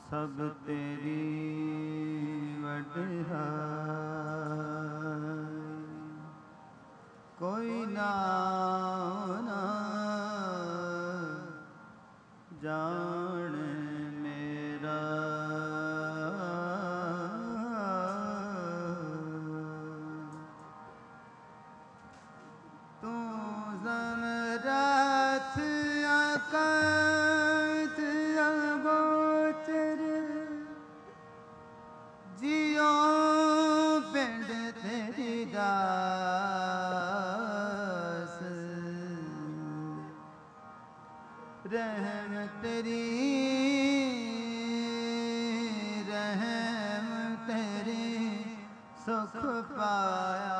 सब तेरी वडहाई, कोई नाम ना जाने मेरा। तू समरथ अकंठ अगोचर, जियो पिंड तेरी दास, रहम तेरी सुख पाया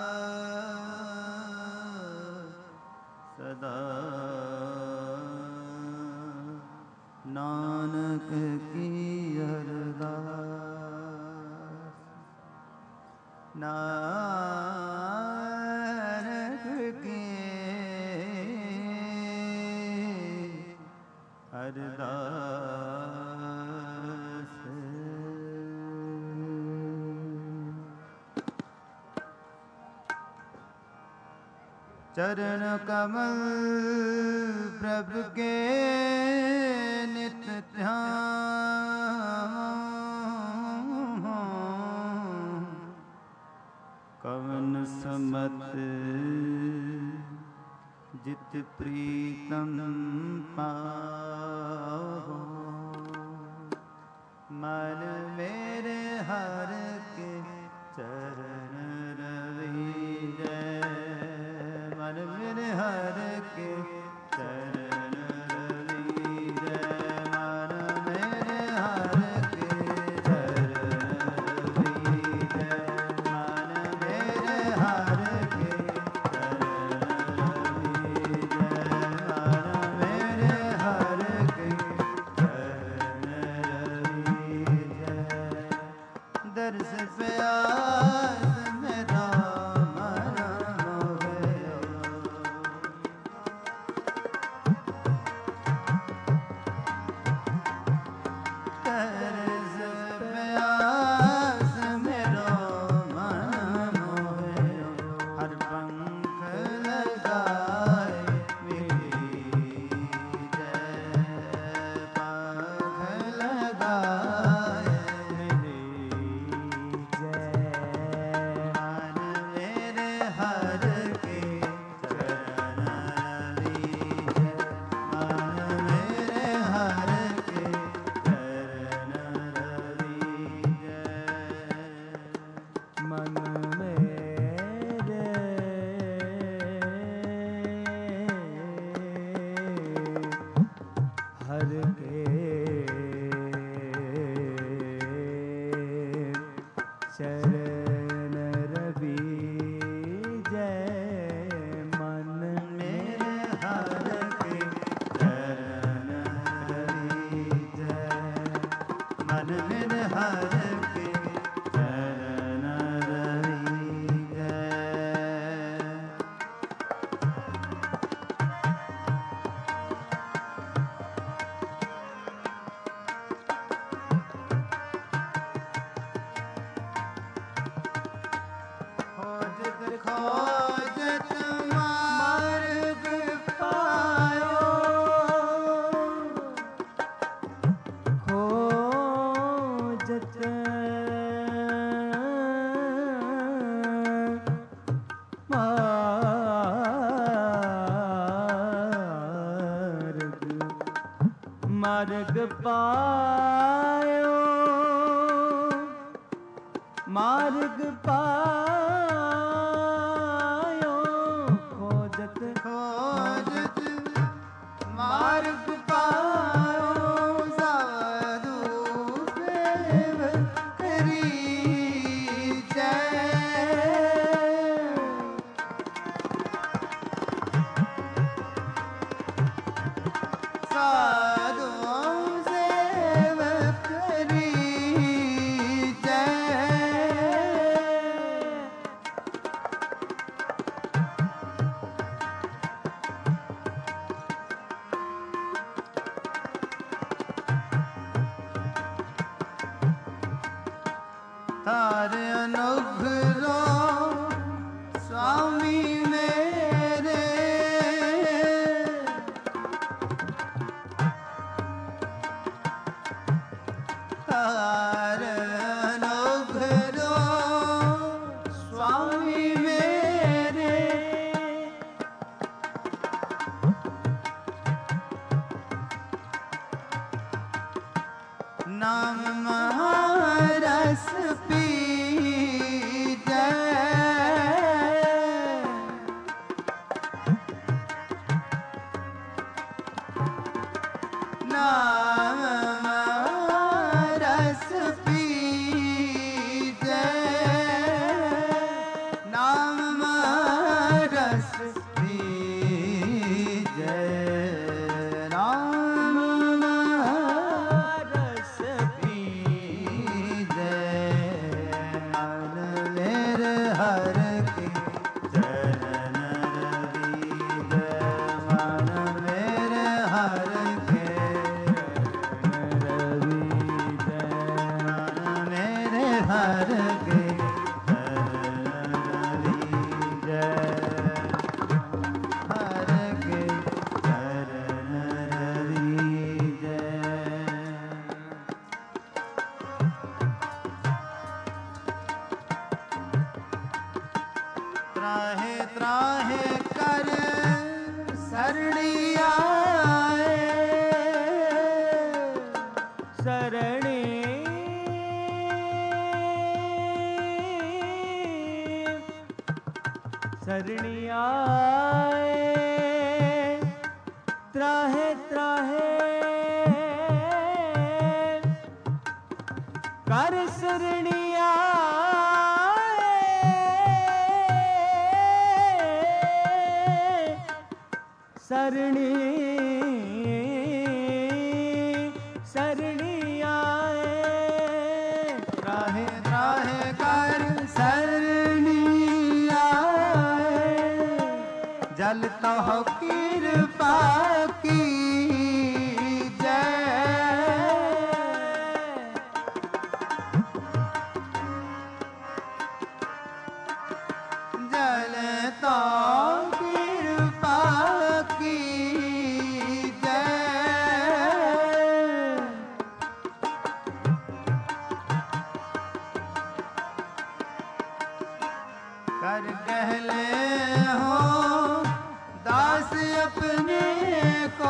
सदा। नानक की अरदास, नानक की अरदास। चरण कमल प्रभु के नित्य ध्यान, कवन समत जित प्रीतम पाहो। मन मेरे हर के चरण रवि मन मेरे हर के चरण रवि मन मेरे हर के चरण रवि मन मेरे हर के चरण रवि मन मेरे हर के चरण रवि। दर्श प्यास मेरा मार्ग पायो मार्ग पायो खोजत खोजत मार्ग पायो साधु सेव करी साधु सेव करी थारे अनुग्रह स्वामी मेरे, थारे अनुग्रह स्वामी मेरे, नाम महारस पी नाम रस पीजे, नाम रस पीजे, नाम रस पीजे, मन मेरे हर के चरण रवीजे, मन मेरे हर के हर के चरण रवीजे, हर के चरण रवीजे। त्राहे त्राहे कर सरणी आए, सरणी सरणी आए, त्राहे त्राहे कर सरणी आए, सरणी सरणी आए, त्राहे त्राहे कर सरणी जल तो कृपा की जय, जल तो कृपा की जय, कर कहले हो दास अपने को,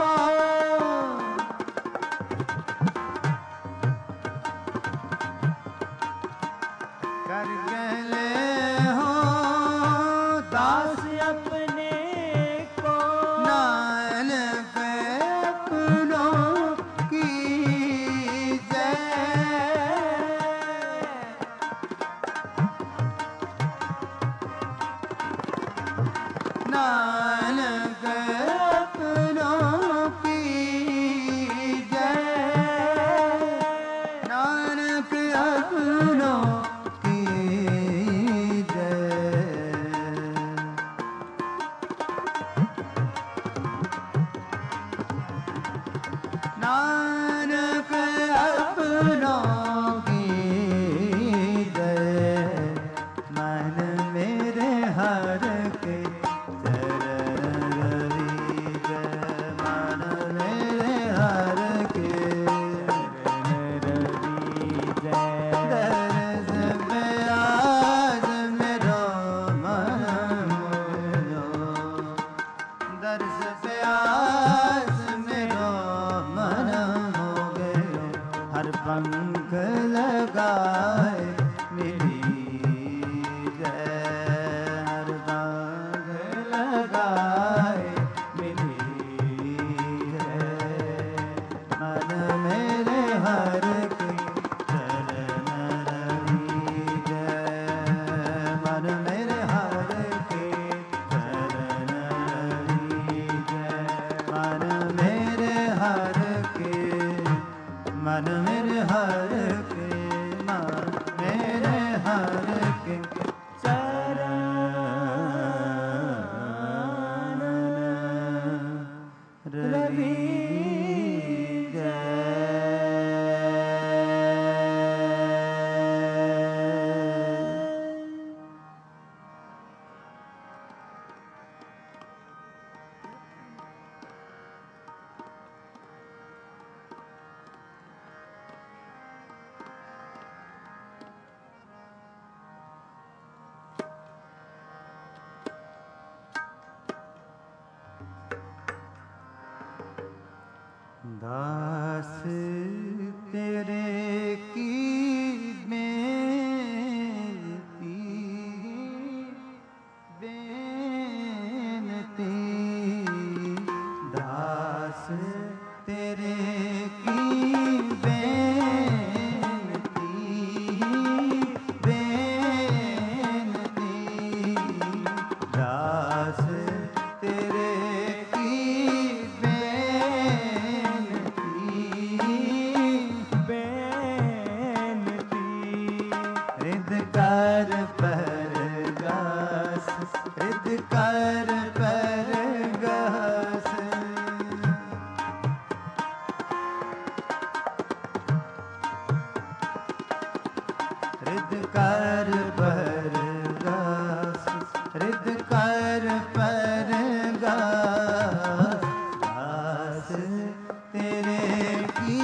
कर कहले हो दास अपने को, नानक अपनों की जय, नानक अपनों की जय, नानक अपनों की जय, नानक अपनों की जय, मन मेरे हर के पंख लगाए मेरी जय, हर पंख लगाए मेरी जय, मन मेरे हर के चरण रवीजे, मन मेरे हर के चरण रवीजे, मन मेरे हर के, मन मेरे हर के, मन मेरे हर के चरण रवीजे। दास तेरे की बेनती बेनती दास तेरे की बेनती बेनती दास तेरे की कर परगास रिद कर परगास रिद कर परगास रिद कर परगास दास तेरे की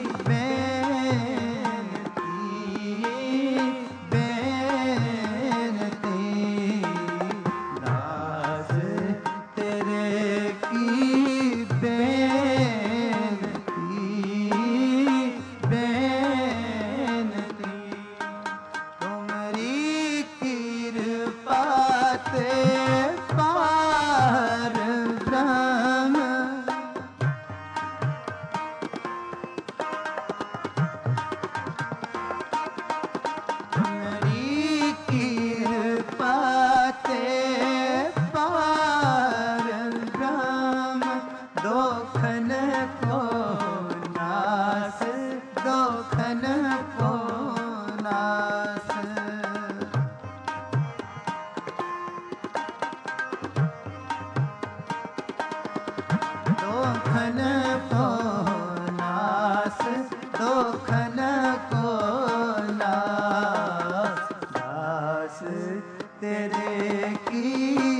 तेरे की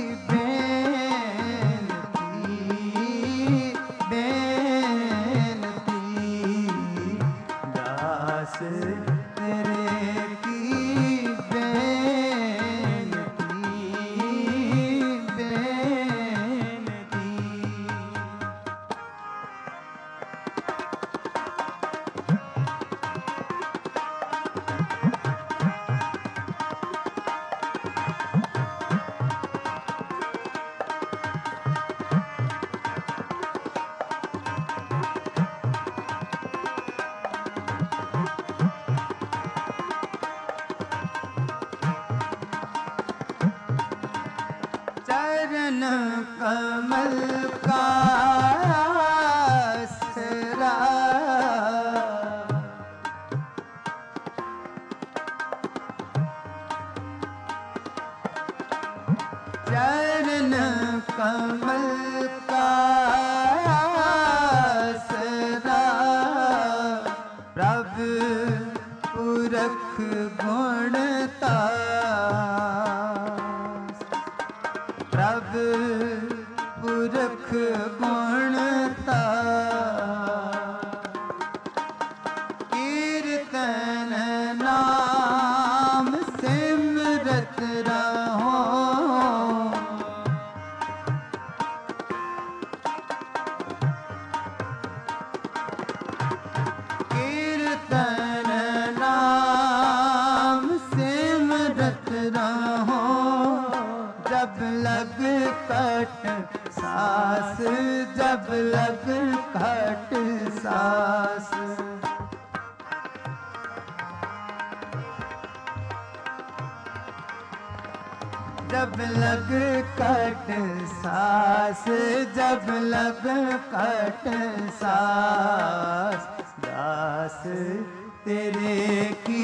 बेनती दास तेरे की बेनती चरण कमल का आसरा चरण कमल का आसरा प्रभु पुरख गुणता प्रभु पुरख गुणता कीर्तन नाम सिमरत रहो कीर्तन नाम सिमरत रहो जब लग कट सास जब लग कट सास जब लग कट सास जब लग कट सास दास तेरे की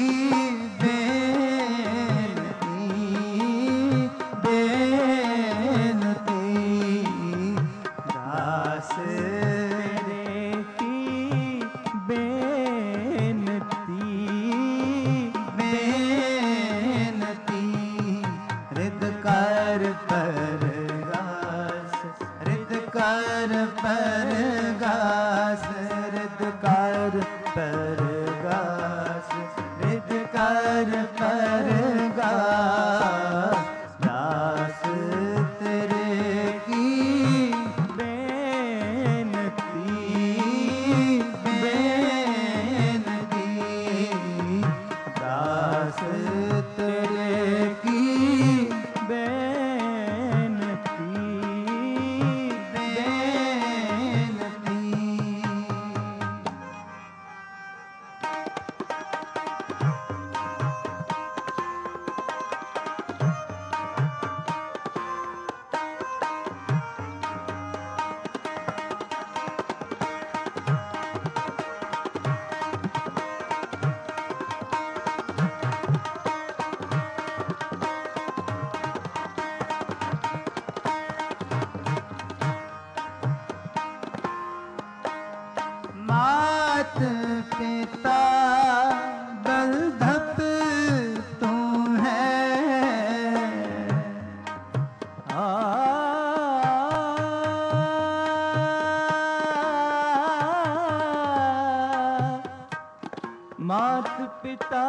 परगास रिद कर परगास रिद कर परगास दास तेरे की बेनती मात पिता बंधप तू है। मात पिता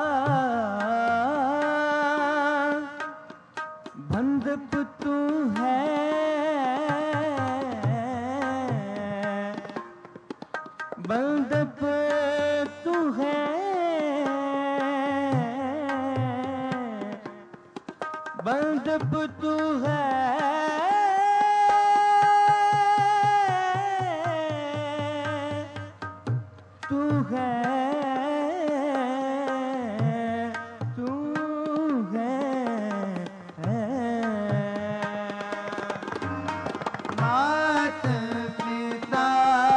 बंधप तू है। बंधप तू है। बंधप तू है। तू है। तू है। मात पिता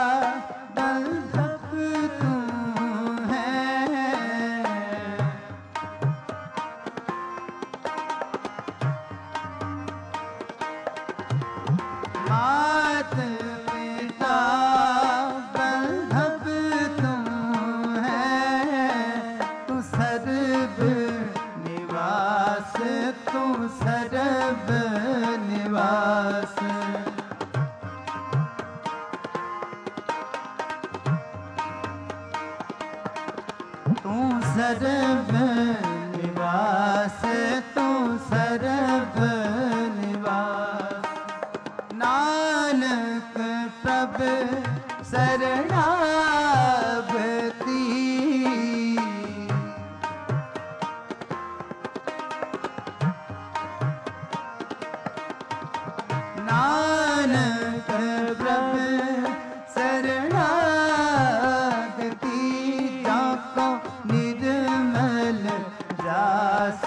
बंधप तू है। मात पिता बंधप तू है। तू सर्व निवास। तू सर्व निवास। तू सर्व निवास। तू सर्व निवास। नानक प्रभु शरणागति। नानक प्रभु शरणागति। जाको निर्मल जास।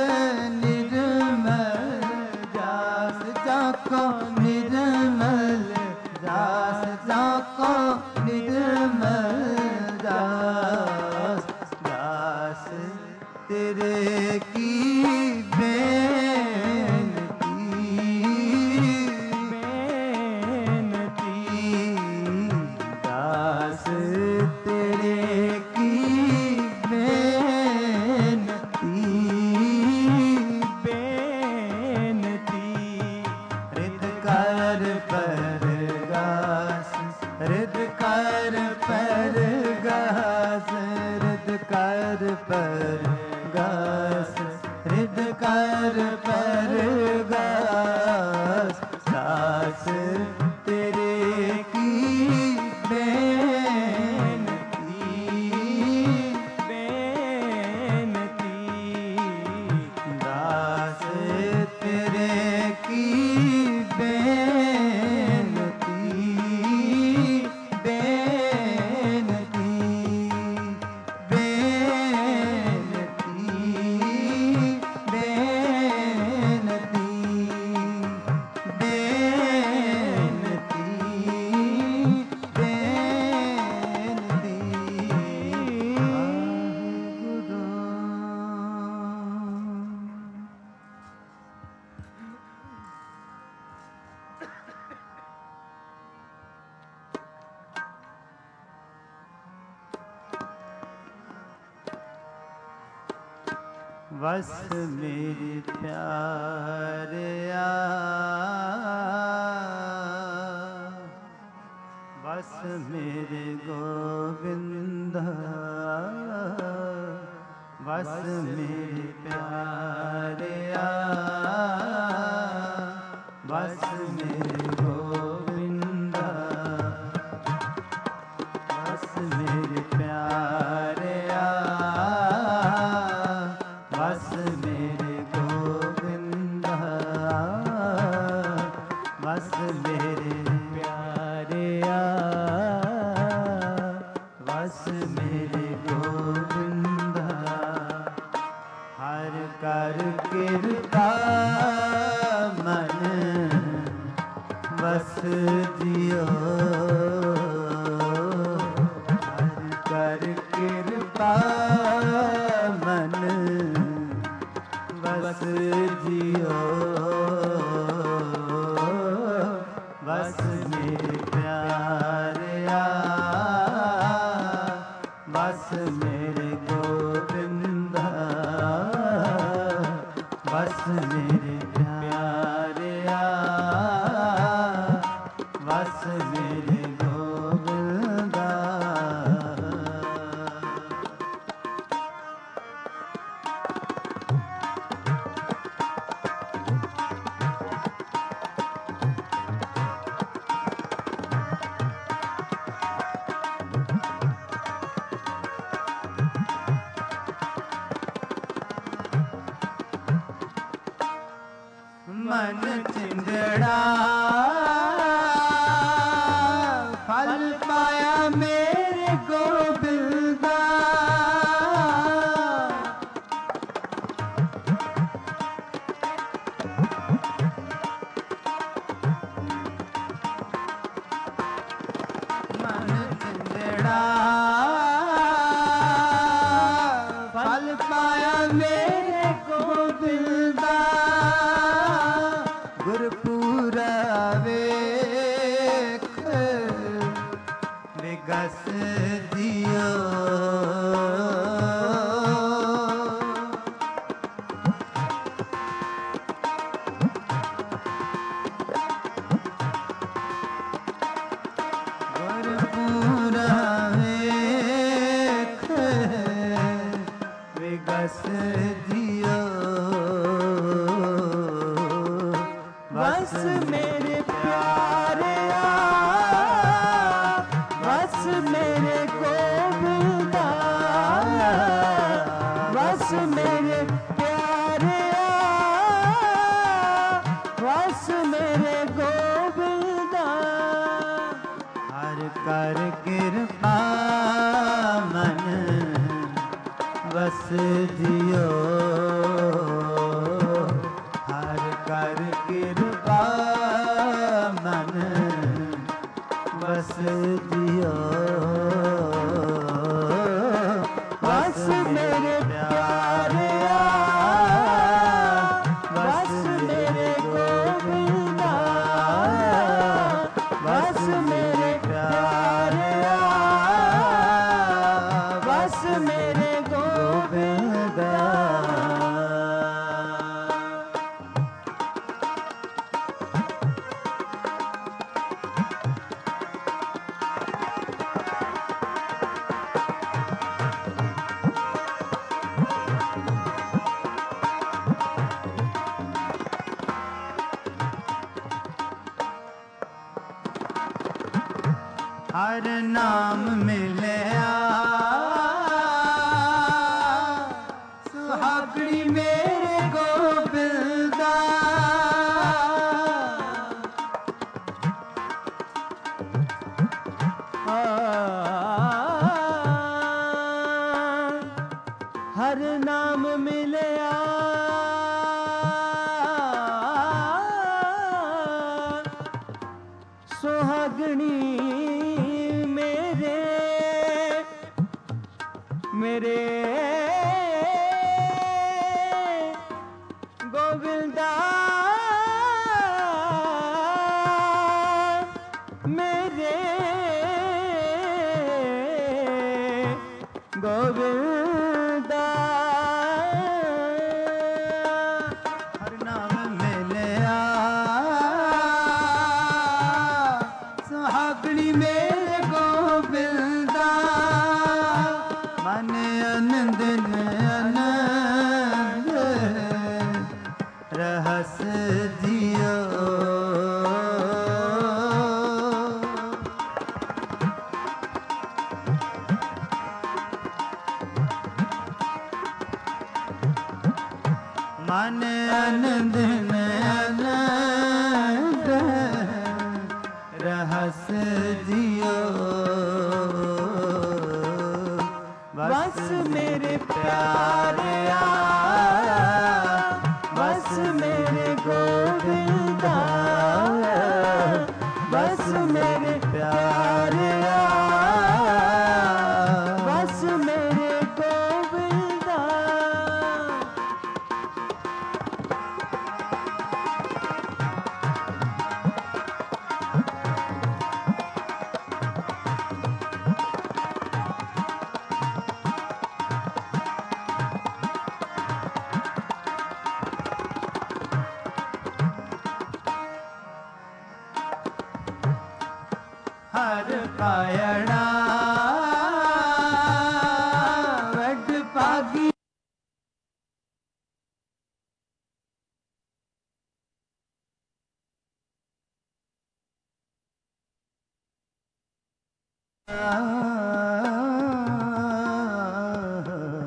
निर्मल जास। जाको निर्मल जास। जाको निर्मल जास। दास तेरे की बेनती। बेनती। दास तेरे की बेनती। बेनती। हृद कर परगास। हृद कर परगास। हृद कर परगास। हृद कर परगास। दास तेरे की बेनती। बेनती। दास तेरे की बेनती। बेनती। बेनती। बेनती। बस मेरे प्यारिया, बस मेरे गोविंद, बस मेरे प्यारिया, बस मेरे गोविंद, बस मेरे प्यारिया, बस मेरे गोविंद, बस मेरे प्यारिया, बस मेरे गोविंद, हर कर कृपा मन चिंजड़ा फल पाया मेरे गोबिंदा मन चिंजड़ा फल पाया मेरे गोबिंदा गुरपुरा वेख विगस दियो गुरपुरा वेख विगस दियो बस मेरे प्यारे बस मेरे गोविंदा बस मेरे प्यारे बस मेरे गोविंदा हर कर कृपा मन बस दियो हर कर कृपा मन बस दियो बस मेरे प्यारे बस मेरे गोविंदा बस मेरे प्यारे बस मेरे गोविंदा हर नाम मिलया सुहागणी मेरे गोबिंदा हर नाम मिलया सुहागणी मेरे गोविंदा मेरे गोविंदा हर नाम मिलया सुहागणी मेरे गोविंदा मन आनंद आनंद रहस दियो मन आनंद आनंद रहस दियो बस मेरे प्यारे बस मेरे गोविंदा बस मेरे प्यारे बस मेरे गोविंदा हर कायड़ा वड पागी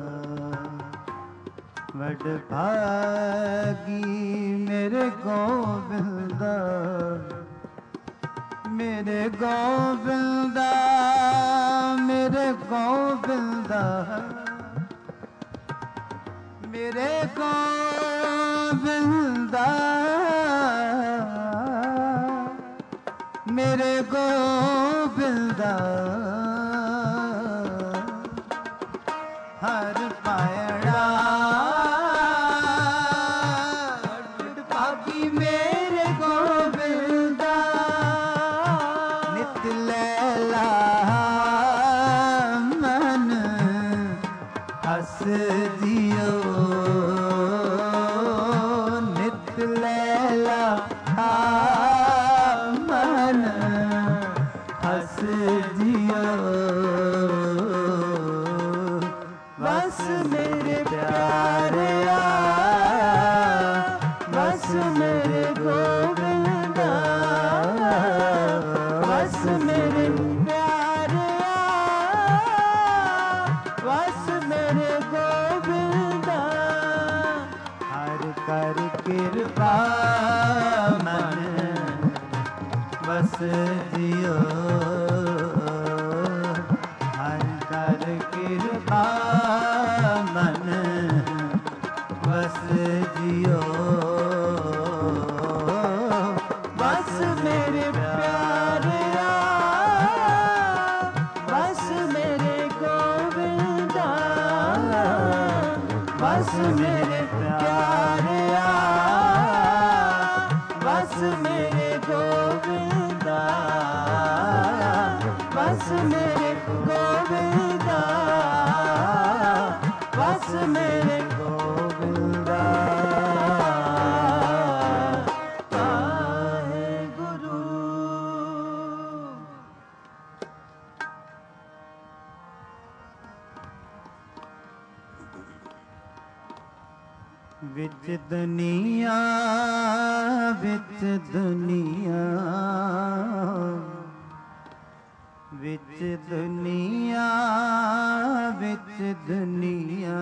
वड भागी मेरे को गोविंदा मेरे गोविंदा मेरे गोविंदा मेरे गोविंदा हर पायड़ा भागी मेरे गोविंदा नित लैला मन हस दियो नित लैला मन हस दियो बस मेरे प्यारे बस मेरे गोविंदा बस मेरे प्यारे बस मेरे गोविंदा हर कर कृपा मन बस दियो हर कर कृपा मन बस दियो बस मेरे प्यारे बस मेरे गोविंदा बस मेरे प्यारे बस मेरे गोविंदा बस मेरे गोविंदा बस मेरे गोविंदा पाहे गुरु विच दुनिया विच दुनिया विच दुनिया विच दुनिया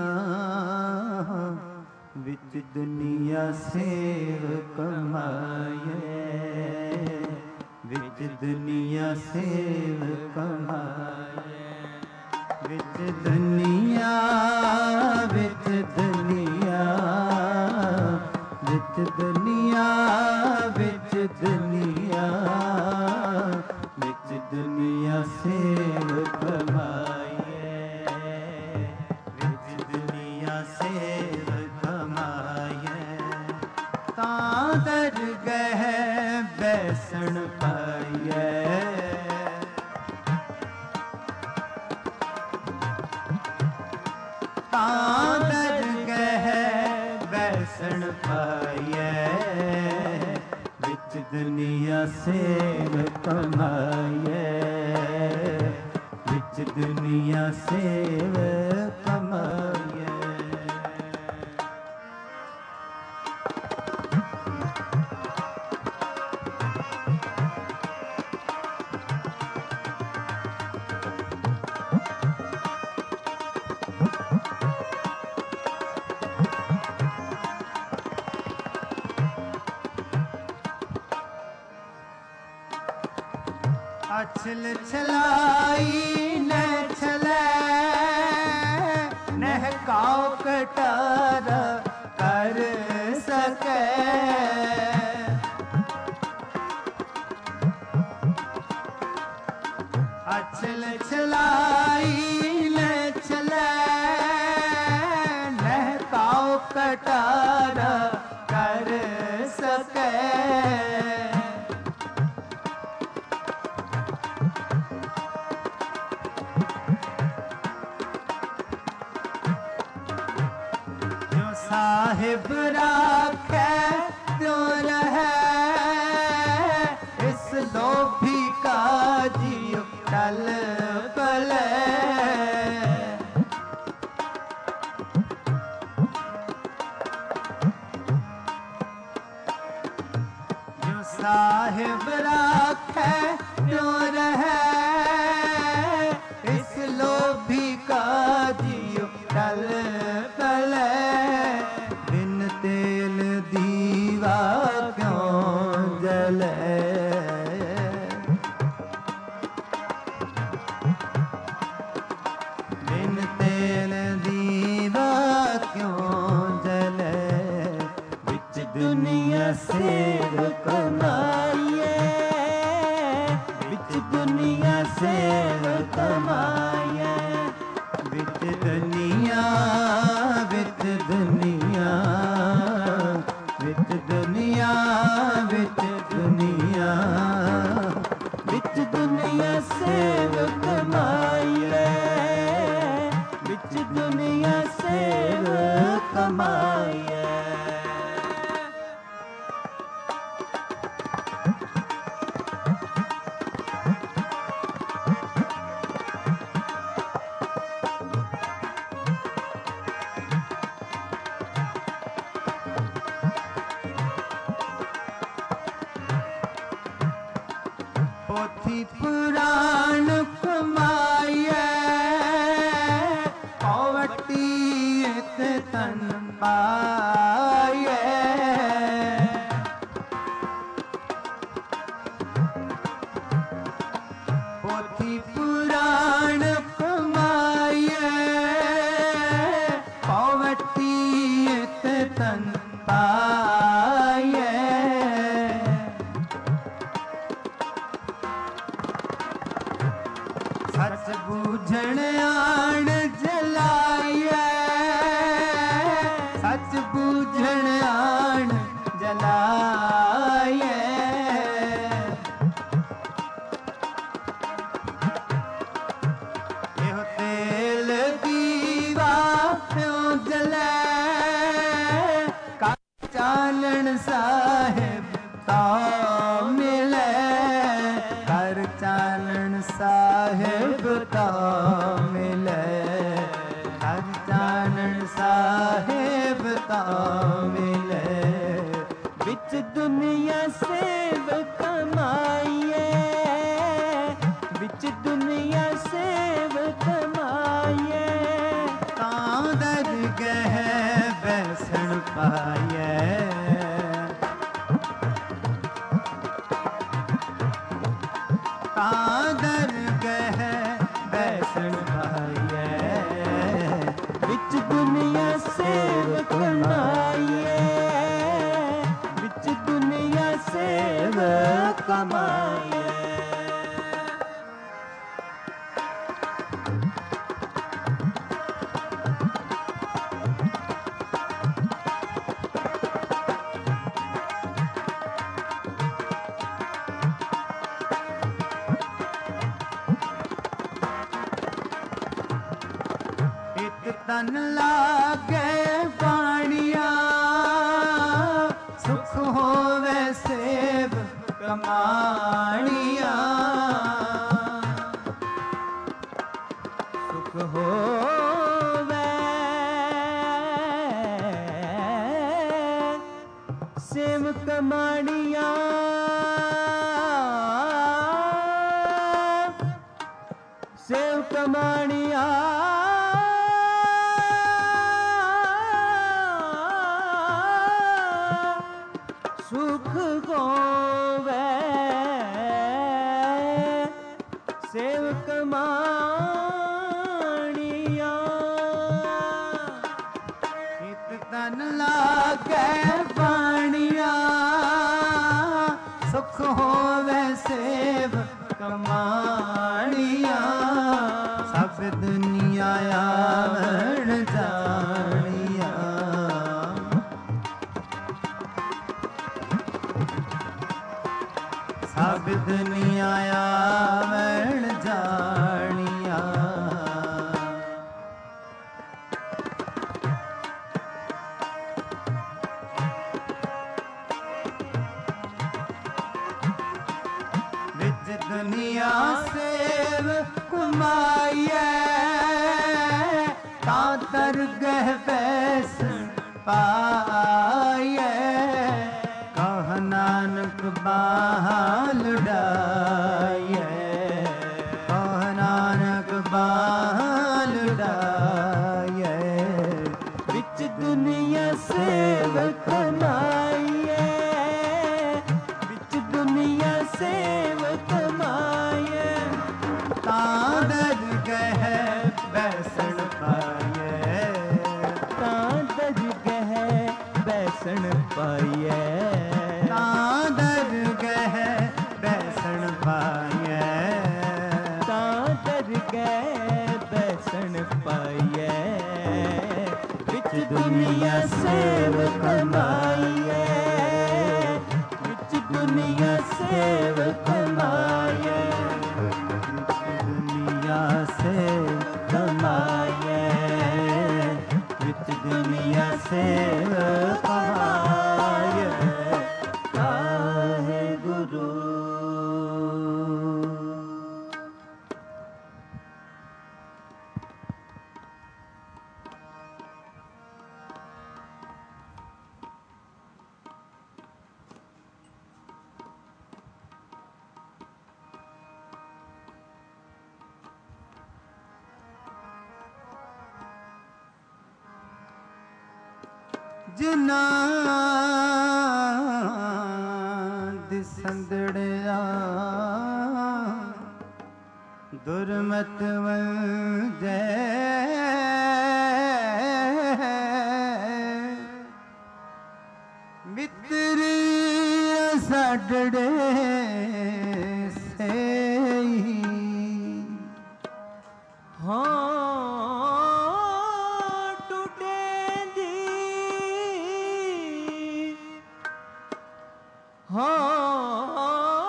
विच दुनिया सेव कमाए विच दुनिया सेव कमाए विच दुनिया विच दुनिया विच दुनिया विच दुनिया विच दुनिया सेव कमाए विच दुनिया सेव कमाए तां दरगह बैसण पाइए तां दरगह बैसण पाइए विच दुनिया सेव कमाए विच दुनिया सेव कमाए अछल छलाई न छलै नहकाओ कटार कर सके अछल छलाई न छलै नहकाओ कटार कर सके साहिब राखे त्यों रहे इस लोभी का जियो टल पले जो साहिब राखे त्यों रहे इस लोभी का जियो टल पले तेल दीवा क्यों जले पोथी पुराण कमाइए पौवटी इत तन पाइए पोथी पुराण कमाइए पौवटी इत तन पाइए सच बूझण आण जलाइए सच बूझण आण जलाइए एहो तेल दीवा क्यों जले का चानण साहिब ता मिले कर चानण साहिब ता मिले कर चानण साहिब ता मिले बिच दुनिया सेव कमाइए बिच दुनिया सेव कमाइए तां दरगह बैसण पाइए दरगह बैसण पाइए बिच दुनिया सेव कमाइए बिच दुनिया सेव कमाइए तन लागे बाणिया सुख होवे सेव कमाणिया सुख होवे सेव कमाणिया सेव कमाणिया सुख होवे सेव कमाणिया हित तन लागे बाणिया सुख होवे सेव कमाणिया सब दुनिया आवण जानिया सब दुनिया आवण जानिया विच दुनिया सेव कमाइए ता दरगह बैसण पाइए कह नानक बाल डाइए कह नानक बाल डाइए बिच दुनिया सेव कमाइए बिच दुनिया सेव कमाइए तां दरगह बैसण पाइए तां दरगह बैसण पाइए तां दरगह बैसण पाइए तां दरगह बैसण पाइए बिच दुनिया सेव कमाइए बिच दुनिया सेव कमाइए दुनिया सेव कमाइए बिच दुनिया सेव कमाइए काहे गुरु ਜਿਨਾ ਦਿਸੰਦੜਿਆ ਦੁਰਮਤ ਵੰਜੈ ਮਿੱਤਰ ਸਾਡੜੇ ਸੇਈ ਹਾਂ ਟੁੱਟੇ ਦੀ ਹਾਂ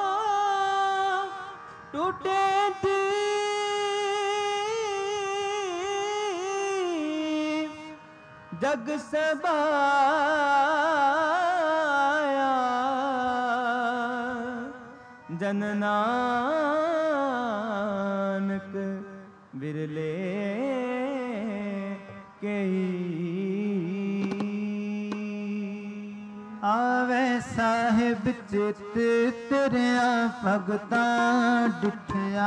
ਟੁੱਟੇ ਦੀ ਜਗ ਸਬਾਇਆ ਜਨ ਨਾਨਕ ਬਿਰਲੇ ਕਈ ਆਵੇ ਸਾਹਿਬ ਚਿਤ ਤੇਰਿਆਂ ਭਗਤਾਂ ਡਿਠਿਆ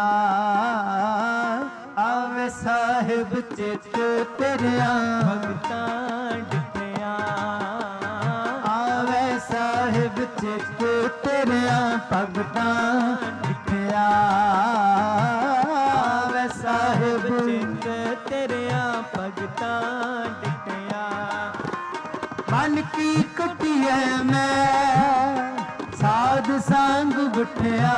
ਆਵੇ ਸਾਹਿਬ ਚਿਤ ਤੇਰਿਆਂ ਭਗਤਾਂ ਡਿਠਿਆ ਆਵੇ ਸਾਹਿਬ ਚਿਤ ਤੇਰਿਆਂ ਭਗਤਾਂ ਡਿਠਿਆ ਆਵੇ ਸਾਹਿਬ ਚਿਤ ਤੇਰਿਆਂ ਭਗਤਾਂ ਡਿਠਿਆ ਮਨ ਕੀ ਕਟਿਐ ਮੈਂ ਸਾਧ ਸੰਗ ਬਿਠਿਆ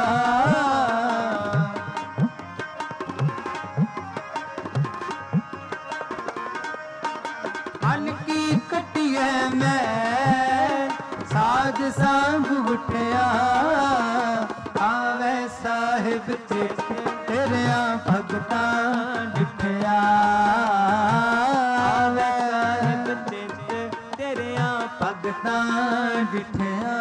ਮਨ ਕੀ ਕਟਿਐ ਮੈਂ ਸਾਧ ਸੰਗ ਬਿਠਿਆ ਆਵੇ ਸਾਹਿਬ ਚਿਤ ਤੇਰਿਆਂ ਭਗਤਾਂ ਡਿਠਿਆ ਆਵੇ ਸਾਹਿਬ ਚਿਤ ਤੇਰਿਆਂ ਭਗਤਾਂ ਡਿਠਿਆ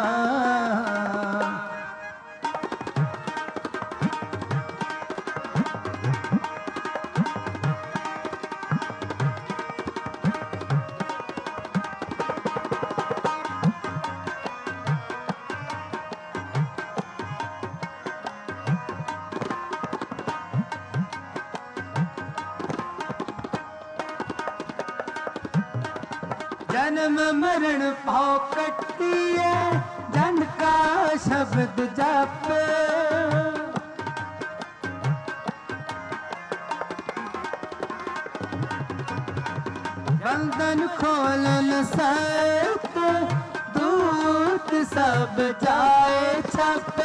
जन्म मरण पाओ कटिए जन का शब्द जप बंधन खोलन सत दूत सब जाए छप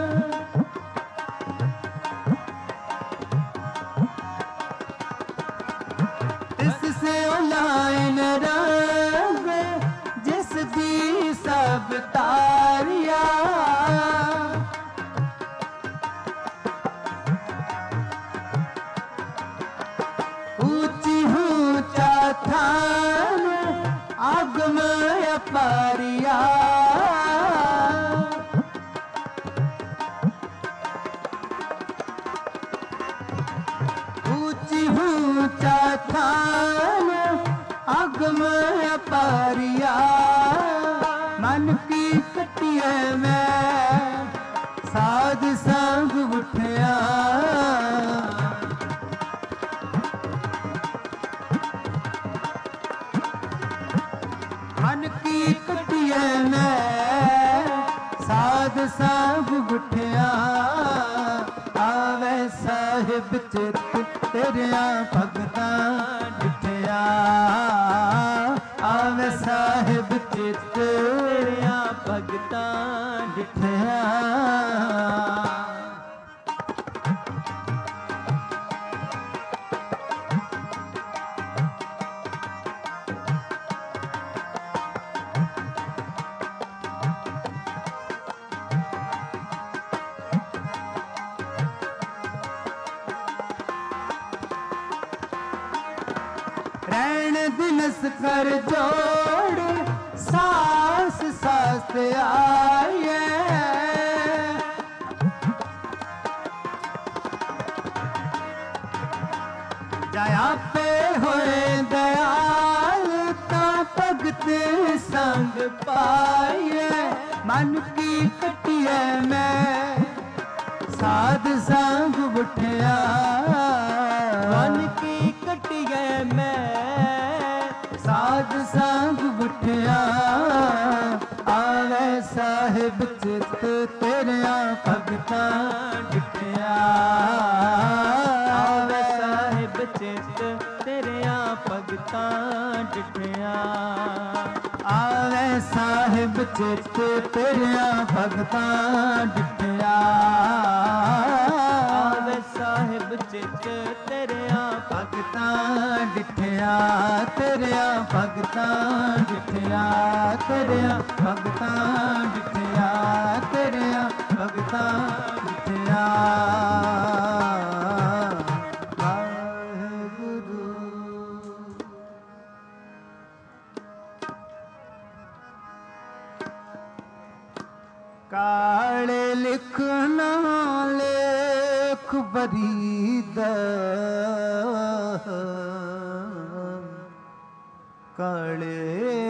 इससे लाइन रंग जिस दी सब तारिया ऊंची ऊंचा थान आगम अपारिया ऊंची ऊंचा थान आगम अपारिया मन की कटिए मैं साध संग उठिया मन की कटिए मैं साध संग उठिया आवे साहिब चित तेरिया भगतां डिठिया आवे साहिब चित तेरिया भगतां डिठिया रैन दिनस कर जोड़ सास सास आए जया पे होए दयाल ता भगत संग पाए मन की कटिए मैं साध संग उठिया मन की कटिए मैं साध संग ਡਿਠਿਆ ਆਵੇ ਸਾਹਿਬ ਚਿੱਤ ਤੇਰਿਆਂ ਭਗਤਾਂ ਡਿਠਿਆ ਆਵੇ ਸਾਹਿਬ ਚਿੱਤ ਤੇਰਿਆਂ ਭਗਤਾਂ ਡਿਠਿਆ ਆਵੇ ਸਾਹਿਬ ਚਿੱਤ ਤੇਰਿਆਂ ਭਗਤਾਂ ਡਿਠਿਆ ਆਵੇ ਸਾਹਿਬ ਚਿੱਤ ਤੇਰਿਆਂ ਭਗਤਾਂ ਡਿਠਿਆ ਤੇਰਿਆਂ ਭਗਤਾਂ ਡਿਠਿਆ ਤੇਰਿਆਂ ਭਗਤਾਂ ਡਿਠਿਆ ਤੇਰਿਆਂ ਭਗਤਾਂ ਡਿਠਿਆ ਵਾਹਿਗੁਰੂ। ਕਾਲੇ ਲਿਖਣਾ ਲੇਖ ਬਰੀਦਾ ਕਾਲੇ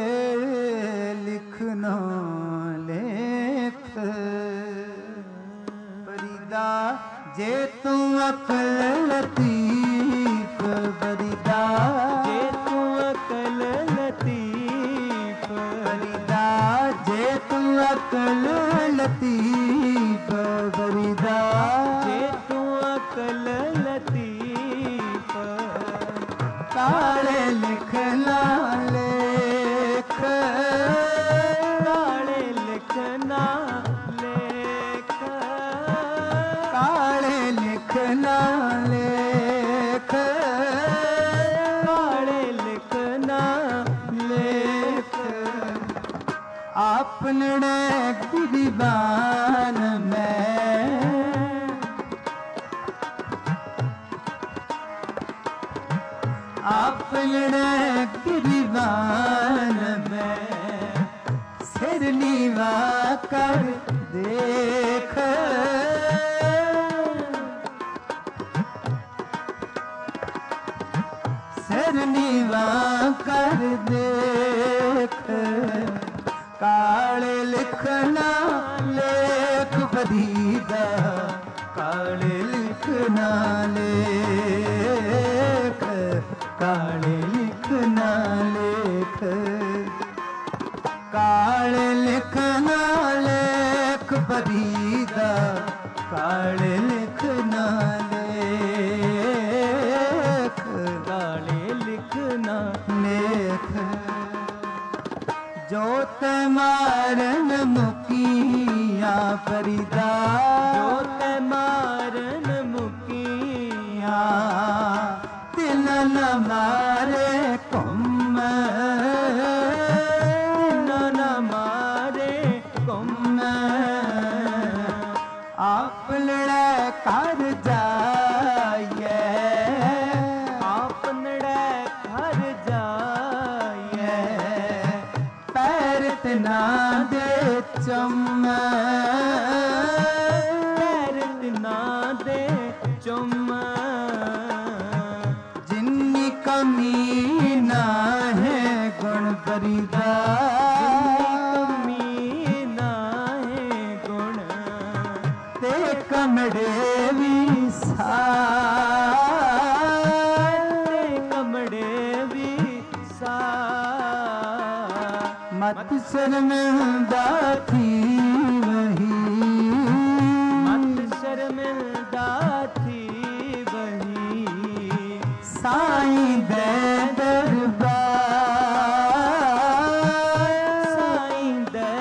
ਲਿਖਣਾ ਲੇਖ ਬਰੀਦਾ ਜੇ ਤੂੰ ਅਕਲ ਲਤੀਫ ਬਰੀਦਾ ਜੇ ਤੂੰ ਅਕਲ ਲਤੀਫ ਬਰੀਦਾ ਜੇ ਤੂੰ ਅਕਲ ਲਤੀਫ ਬਰੀਦਾ ਜੇ ਤੂੰ ਅਕਲ ਲਤੀਫ ਕਾਲੇ ਲਿਖਣਾ ਲੇਖ ਕਾਲੇ ਲਿਖਣਾ ਲੇਖ ਕਾਲੇ ਲਿਖਣਾ ਲੇਖ ਕਾਲੇ ਲਿਖਣਾ ਲੇਖ ਆਪਣੇ ਗਿਰਬਾਨ ਮੈਂ ਆਪਣੇ ਗਿਰਬਾਨ ਮੈਂ ਸਿਰ ਨੀਵਾ ਕਰ ਦੇਖ ਸਿਰ ਨੀਵਾ ਕਰ ਦੇਖ ਕਾਲੇ ਲਿਖਣਾ ਲੇਖ ਬਦੀਦਾ ਕਾਲੇ ਲਿਖਣਾ ਲੇਖ ਕਾਲੇ ਲਿਖਣਾ ਲੇਖ ਕਾਲੇ ਲਿਖਣਾ ਲੇਖ ਬਦੀਦਾ ਕਾਲੇ ਲਿਖਣਾ ਲੇਖ ਕਾਲੇ ਲਿਖਣਾ ਲੇਖ ਜੋਤ ਮਾਰਨ ਮੁਕੀਆਂ ਫਰੀਦਾ ਜੋਤ ਮਾਰਨ ਮੁਕੀਆਂ ਤਿਨ ਨ ਮਾਰੇ ਘੁੰਮ ਤਿਨ ਨ ਮਾਰੇ ਘੁੰਮ ਆਪ ਲੜੈ ਕਰ ਜਾਈਏ ਆਪ ਨੜੈ ਘਰ ਜਾਈਏ ਪੈਰ ਤਿਨਾ ਦੇ ਚੁੰਮ ਪੈਰ ਤਿਨਾ ਦੇ ਚੁੰਮ ਜਿੰਨੀ ਕਮੀ ਨਾ ਹੈ ਗੁਣ ਬਰੀਦਾ ਕਮੀ ਨਾ ਹੈ ਗੁਣ ਤੇ ਕਮੜੇ ਵੀ ਤੇ ਕਮੜੇ ਵੀ ਸਾ ਮਤ ਸ਼ਰਮਿੰਦਾ ਥੀ ਵਹੀ ਮਤ ਸ਼ਰਮਿੰਦਾ ਥੀ ਵਹੀ ਸਾਈਂ ਦੇ ਦਰਬਾਰ ਸਾਈਂ ਦੇ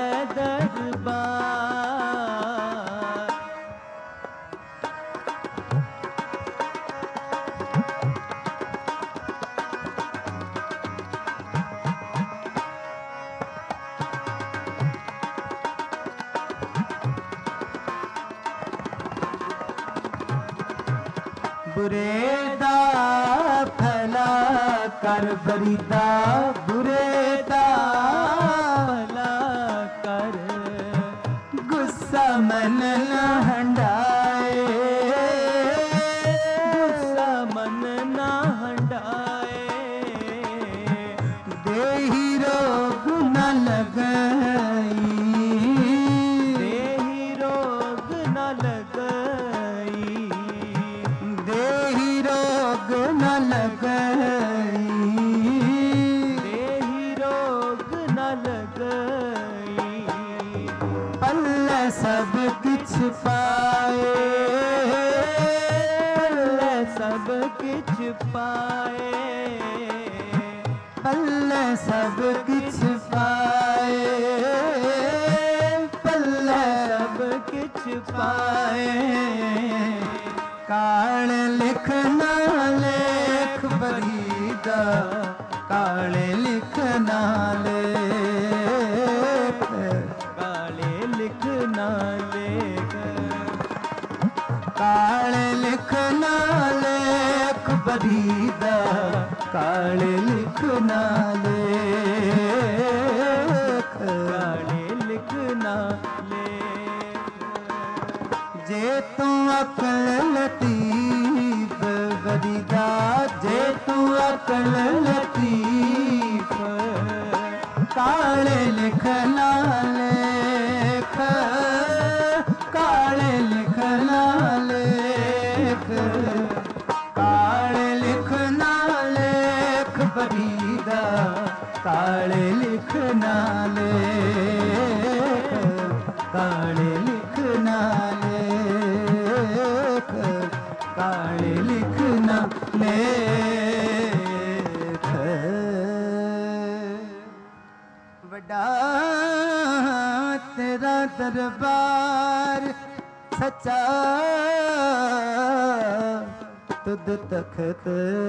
ਦਰਬਾਰ ਬੁਰੇ ਦਾ ਭਲਾ ਕਰ ਬਰੀਦਾ ਬੁਰੇ ਦਾ ਭਲਾ ਕਰ ਗੁੱਸਾ ਮਨ ਨ ਹੰਡਾਏ ਗੁੱਸਾ ਮਨ ਨਾ ਹੰਡਾਏ ਦੇਹੀ ਰੋਗ ਨ ਲਗਈ ਦੇਹੀ ਰੋਗ ਨ ਲਗਈ ਦੇਹੀ ਰੋਗ ਨ ਲਗਈ ਦੇਹੀ ਰੋਗ ਨ पाए, पल्ले सब किछ पाए, पल्ले सब किछ पाए, पल्ले सब किछ पाए। काल लिखना लेख बरीदा, काले लिखना लेख, काले लिखना लेख, काले लिखना लेख बरीदा, काले लिखना लेख, काले लिखना लेख। जे तू अकल लतीफ बरीदा, जे तू अकल लतीफ, काले लिखना लेख, काले लिखना लेख, काले लिखना लेख बरीदा, काले लिखना लेख, काले लिखना लेख, काले लिखना लेख। वड्डा तेरा दरबार सच्चा, तुद तखत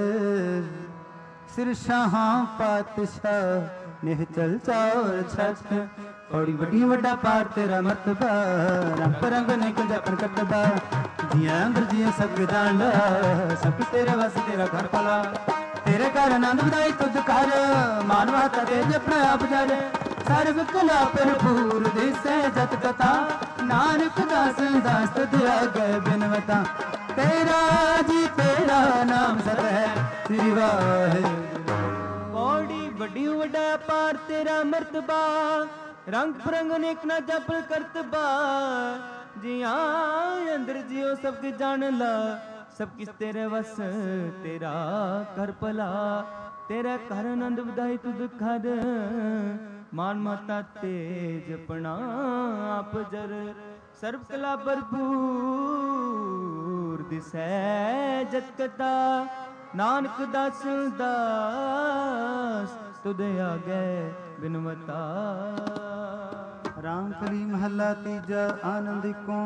सिर शाह पातशाह, निहचल चौर छत, बड़ी बड़ी वड्डा पार तेरा मर्तबा, रंग परंग नहीं कुछ अपन कटबा, जिया अंदर जिया सब जाना, सब तेरे वास तेरा घर पला, तेरे घर आनंद बधाई तुझ कर, मानवता तेज अपना आप जल, सर्व कला भरपूर दिसे जत कथा, नानक दास दास तुझ आगे बिनवता, तेरा जी तेरा नाम सत है श्री वाहिगुरू। बड़ी बड़ी वड्डा पार तेरा मर्तबा, रंग बिरंग नेक ना जपल करतबा, जिया अंदर जियो सब कुछ जान ला, सब किस तेरे वस तेरा कर भला, तेरा कर आनंद बधाई तुझ घर, मान माता तेज अपना आप जर, सर्व कला भरपूर दिसै जत कथा, नानक दास दास तुद आगे बिनवता। राम कली महला तीजा, आनंद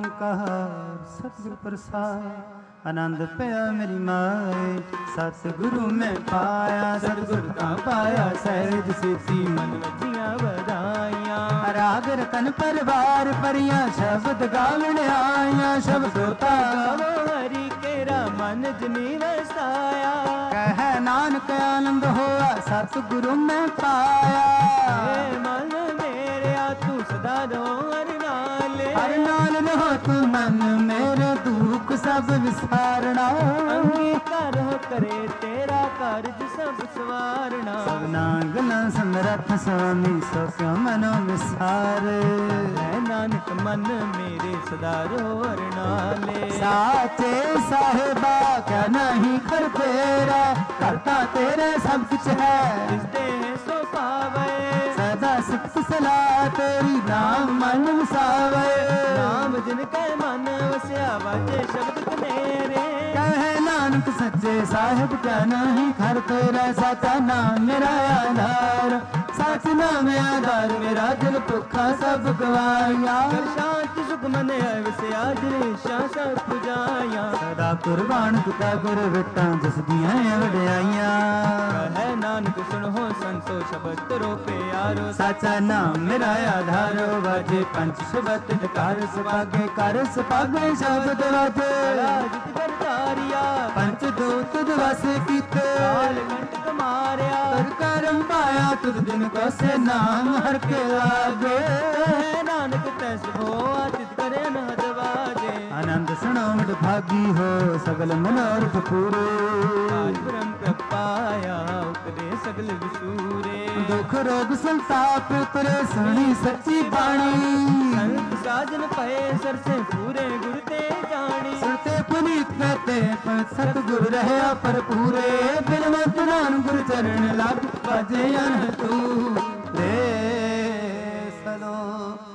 ओंकार सतगुर प्रसाद, आनंद पया मेरी माए, सतगुरु में पाया, सतगुरु का पाया सहज सिद्धि मन जिया बधाइया, राग रतन परवार परिया, शब्द गावण आया, शब्द होता गावो हरि केरा मन जनी वसाया, कह नानक आनंद होआ सतगुरु में पाया, हे मन मेरे तू सदा रो हर नाले, हर नाल रहो तू मन मेरे दुख सब विसारना, अंगीकार हो करे तेरा कार्य सब सवारना, सबना गना समरथ स्वामी सो क्यों मनो विसार, है नानक मन मेरे सदा रो हर नाले, साचे साहिबा क्या नहीं कर तेरा, करता तेरे सब कुछ है, जिस दे सो पावे, सदा सुख सलाह तेरी नाम मन वसावे, नाम जिनके मन वस्या वाजे शब्द कनेरे, कहे नानक सच्चे साहिब क्या नहीं घर तेरा, साचा नाम मेरा आधार, सच नाम आधार मेरा, दिल भुखा सब गवाया, शांति सुख मन आए वस्या दिशा सब पुजाया, सदा कुर्बान पिता गुर बेटा जिस दियां वड्याइयां, है नानक सुनो संतो शब्द रो प्यारो, साचा नाम मेरा आधारो, बाजे पंच शब्द कार सभागे, कर सभागे शब्द वाजे, जित करतारिया पंच दूत दिवस कीते, काल कंटक मारिया, कर करम पाया तुझ दिन को से नाम हर के लागे, है नानक तैस हो आचित करे अनहद बाजे, आनंद सुनो मिट भागी हो सगल मनोरथ पूरे, आज ब्रह्म प्रपाया उतरे सगल विशूरे, दुख रोग संताप उतरे सुनी सच्ची बाणी, संत साजन पए सर से पूरे गुरु ते जानी, सुनते पुनीत कहते सतगुरु रहे पर पूरे, बिनवंत नान गुरु चरण लाग बाजे अन तू रे सलो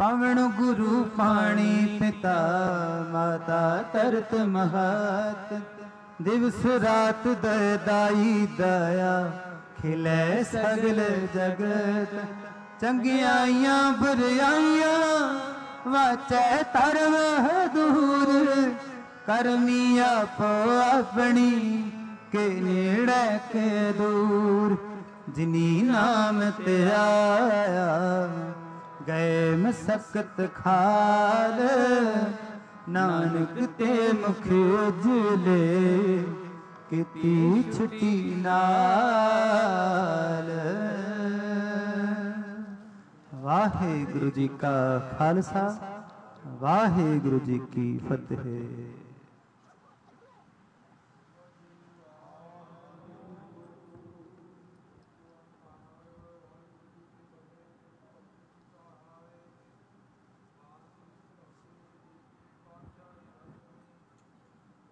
ਪਵਨ ਗੁਰੂ ਪਾਣੀ ਪਿਤਾ ਮਾਤਾ ਤਰਤ ਮਹਤ ਦਿਵਸ ਰਾਤ ਦਇ ਦਇਆ ਖਿਲੇ ਸਗਲ ਜਗਤ ਚੰਗਿਆਈਆਂ ਬੁਰਾਈਆਂ ਵਾਚੈ ਧਰਮ ਦੂਰ ਕਰਮੀ ਆਪੋ ਆਪਣੀ ਕੇ ਨੇੜੇ ਕੇ ਦੂਰ ਜਿਨੀ ਨਾਮ ਤੇ ਆਇਆ ਗਏ ਮਸਕਤ ਖਾਲ ਨਾਨਕ ਤੇ ਮੁਖ ਉਜਲੇ ਕੀਤੀ ਛੁੱਟੀ ਨਾਲ। ਵਾਹਿਗੁਰੂ ਜੀ ਕਾ ਖਾਲਸਾ ਵਾਹਿਗੁਰੂ ਜੀ ਕੀ ਫਤਿਹ।